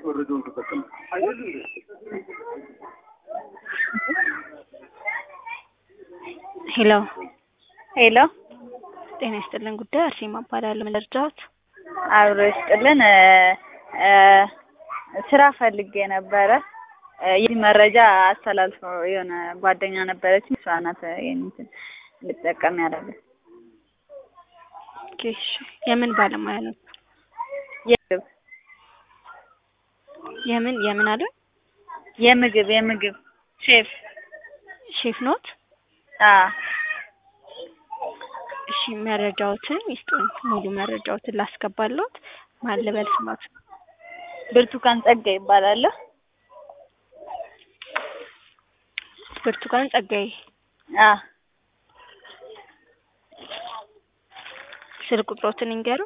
ሄሎ ሄሎ ጤና ይስጥልን ጉዳይ አርሴማ እባላለሁ መለርጃት አብሮ ይስጥልን ስራ ፈልጌ ነበረ ይህ መረጃ አስተላልፎ የሆነ ጓደኛ ነበረች እሷ ናት እንትን ልጠቀም ያደረገ ኦኬ የምን ባለሙያ ነው የምን አለ የምግብ ሼፍ ኖት አ እሺ መረጃዎትን ይስጡኝ ሙሉ መረጃዎትን ላስገባለሁት ማን ልበል ስማት ብርቱካን ጸጋይ ይባላል ብርቱካን ጸጋይ አ ስልክ ቁጥሮትን ይንገሩ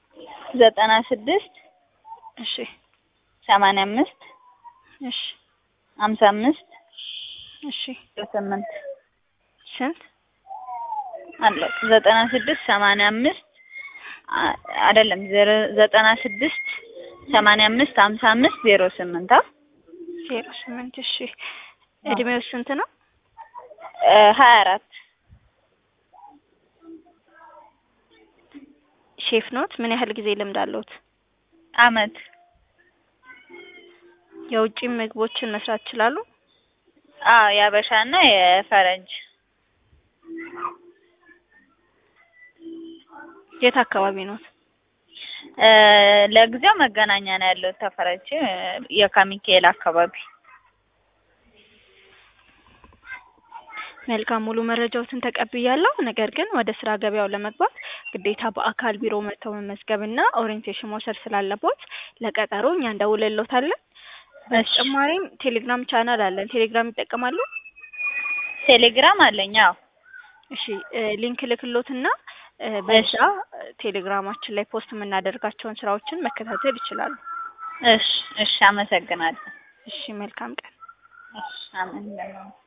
96 እሺ 85 እሺ 55 እሺ 8 ስንት አለ 96 85 አይደለም 96 85 55 08 08 እሺ እድሜው ስንት ነው 24 ሼፍ ኖት ምን ያህል ጊዜ ልምድ አለዎት አመት የውጪ ምግቦችን መስራት ይችላሉ ያበሻና የፈረንጅ የት አካባቢ ነው ለጊዜው መገናኛ ነው ያለው ተፈረች የካሚካኤል አካባቢ መልካም ሙሉ መረጃዎችን ተቀብያለሁ ነገር ግን ወደ ስራ ገበያው ለመግባት ግዴታ በአካል ቢሮ መተው መመዝገብና ኦሪንቴሽን መውሰድ ስላለበት ለቀጠሮ እኛ እንደውልልዎታለን በተጨማሪም ቴሌግራም ቻናል አለን ቴሌግራም ይጠቀማሉ ቴሌግራም አለኝ አዎ እሺ ሊንክ ልክሎትና በዛ ቴሌግራማችን ላይ ፖስት የምናደርጋቸውን ስራዎችን መከታተል ይችላሉ እሺ አመሰግናለሁ እሺ መልካም ቀን እሺ አመሰግናለሁ